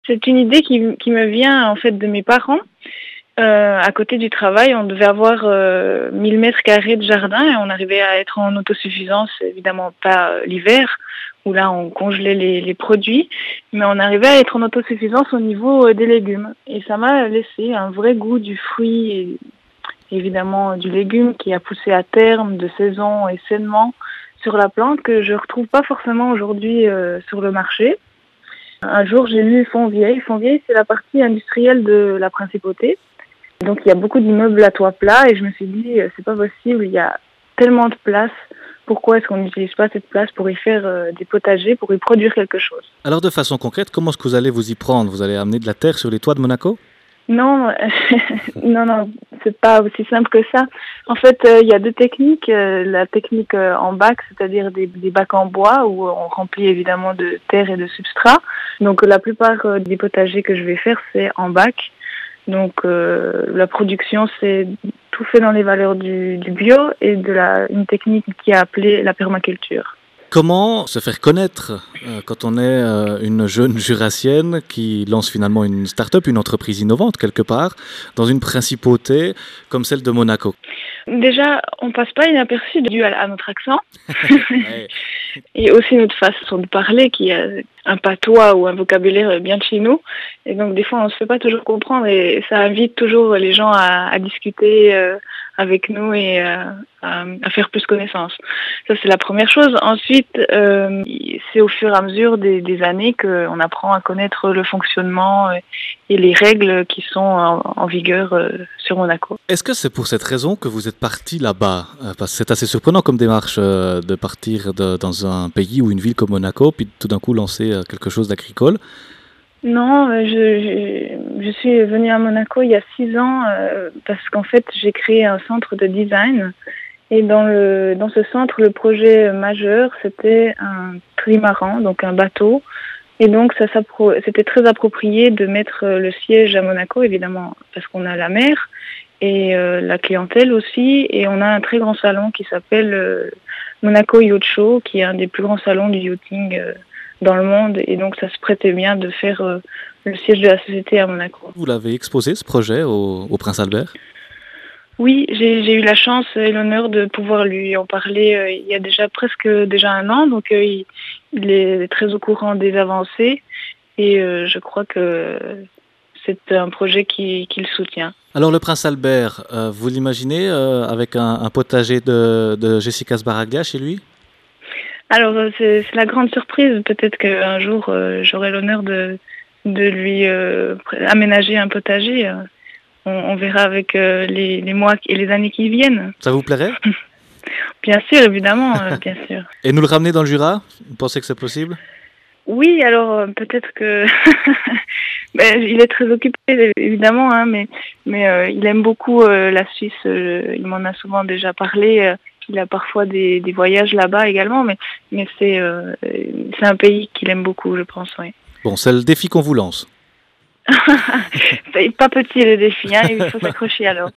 C'est une idée qui me vient en fait de mes parents. À côté du travail, on devait avoir 1000 mètres carrés de jardin et on arrivait à être en autosuffisance, évidemment pas l'hiver, où là on congelait les produits, mais on arrivait à être en autosuffisance au niveau des légumes. Et ça m'a laissé un vrai goût du fruit et évidemment du légume qui a poussé à terme, de saison et sainement sur la plante que je retrouve pas forcément aujourd'hui sur le marché. Un jour, j'ai lu Fontvieille. Fontvieille, c'est la partie industrielle de la principauté. Donc, il y a beaucoup d'immeubles à toit plat et je me suis dit, c'est pas possible, il y a tellement de place. Pourquoi est-ce qu'on n'utilise pas cette place pour y faire des potagers, pour y produire quelque chose? Alors de façon concrète, comment est-ce que vous allez vous y prendre? Vous allez amener de la terre sur les toits de Monaco? Non, non, c'est pas aussi simple que ça. En fait, il y a deux techniques. La technique en bac, c'est-à-dire des bacs en bois où on remplit évidemment de terre et de substrat. Donc la plupart des potagers que je vais faire, c'est en bac. Donc la production, c'est tout fait dans les valeurs du bio et une technique qui est appelée la permaculture. Comment se faire connaître quand on est une jeune jurassienne qui lance finalement une start-up, une entreprise innovante quelque part, dans une principauté comme celle de Monaco? Déjà, on passe pas inaperçu dû à notre accent. Ouais. Et aussi notre façon de parler qui a un patois ou un vocabulaire bien de chez nous. Et donc des fois on ne se fait pas toujours comprendre et ça invite toujours les gens à discuter avec nous et à faire plus connaissance. Ça c'est la première chose. Ensuite, c'est au fur et à mesure des années qu'on apprend à connaître le fonctionnement et les règles qui sont en vigueur sur Monaco. Est-ce que c'est pour cette raison que vous êtes parti là-bas? Parce que c'est assez surprenant comme démarche de partir dans un pays ou une ville comme Monaco, puis tout d'un coup lancer quelque chose d'agricole. Non, je suis venue à Monaco il y a 6 ans parce qu'en fait j'ai créé un centre de design et dans ce centre le projet majeur c'était un trimaran, donc un bateau. Et donc, c'était très approprié de mettre le siège à Monaco, évidemment, parce qu'on a la mer et la clientèle aussi. Et on a un très grand salon qui s'appelle Monaco Yacht Show, qui est un des plus grands salons du yachting dans le monde. Et donc, ça se prêtait bien de faire le siège de la société à Monaco. Vous l'avez exposé, ce projet, au Prince Albert? Oui, j'ai eu la chance et l'honneur de pouvoir lui en parler il y a déjà un an, donc il est très au courant des avancées et je crois que c'est un projet qu'il soutient. Alors le Prince Albert, vous l'imaginez avec un potager de Jessica Sbaraglia chez lui? Alors c'est la grande surprise, peut-être qu'un jour j'aurai l'honneur de lui aménager un potager. On verra avec les mois et les années qui viennent. Ça vous plairait? Bien sûr, évidemment, bien sûr. Et nous le ramener dans le Jura? Vous pensez que c'est possible? Oui, alors peut-être que il est très occupé évidemment, hein, mais il aime beaucoup la Suisse. Il m'en a souvent déjà parlé. Il a parfois des voyages là-bas également, mais c'est un pays qu'il aime beaucoup, je pense. Oui. Bon, c'est le défi qu'on vous lance. C'est pas petit le défi, hein, il faut s'accrocher alors.